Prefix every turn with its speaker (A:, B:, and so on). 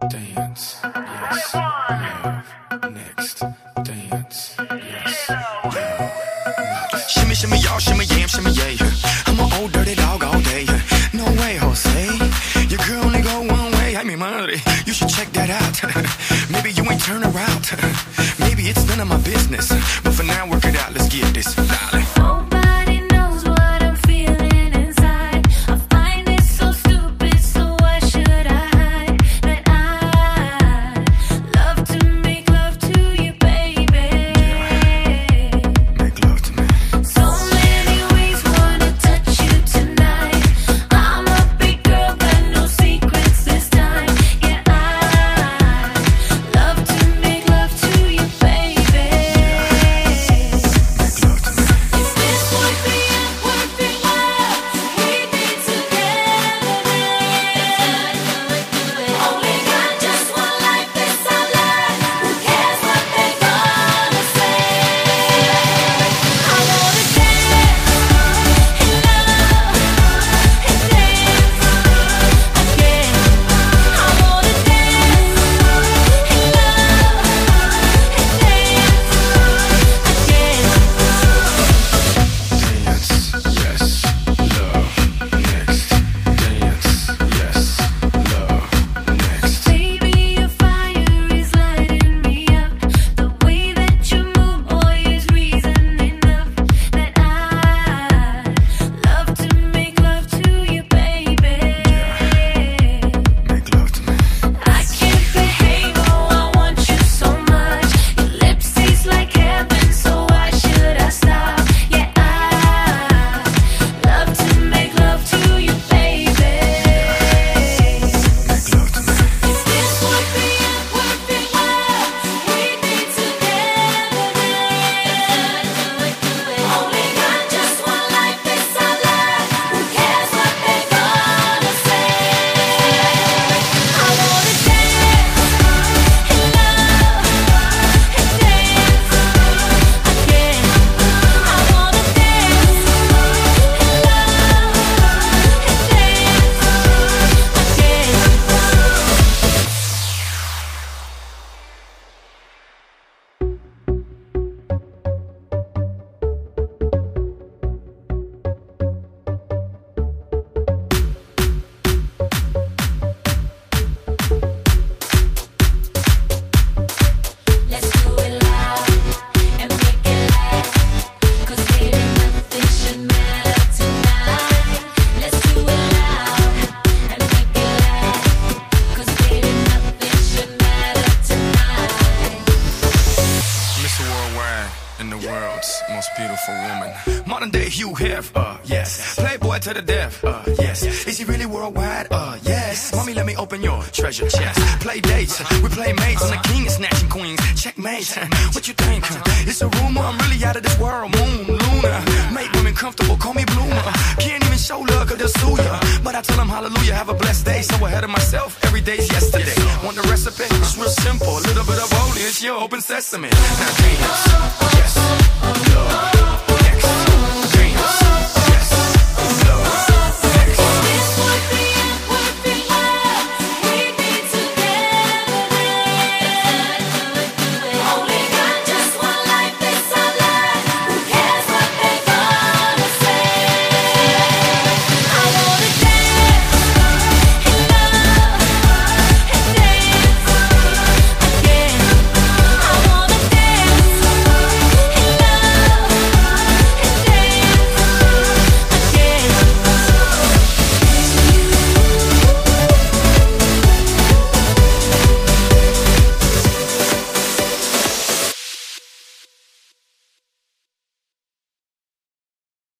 A: dance, yes, love, next, dance, yes, love. Shimmy, shimmy, y'all, shimmy, yam, shimmy, yay. I'm an old dirty dog all day. No way, Jose. Your girl only go one way. I mean, money. You should check that out. Maybe you ain't turn around. Maybe it's none of my business. But for now, work it out. Let's get this, darling. Most beautiful woman. Modern day Hugh Hef, yes. Playboy to the death, yes. Is he really worldwide? Yes. Mommy, let me open your treasure chest. Play dates, we play mates. I'm the king of snatching queens. Checkmate. What you think? It's a rumor. I'm really out of this world. Moon, Luna. Make women comfortable. Call me Bloomer. Can't even show love 'cause they'll sue ya. But I tell them hallelujah. Have a blessed day. So ahead of myself. Every day's yesterday. Want the recipe? It's real simple. A little bit of holy. It's your open sesame. Now dance. Yes. Love.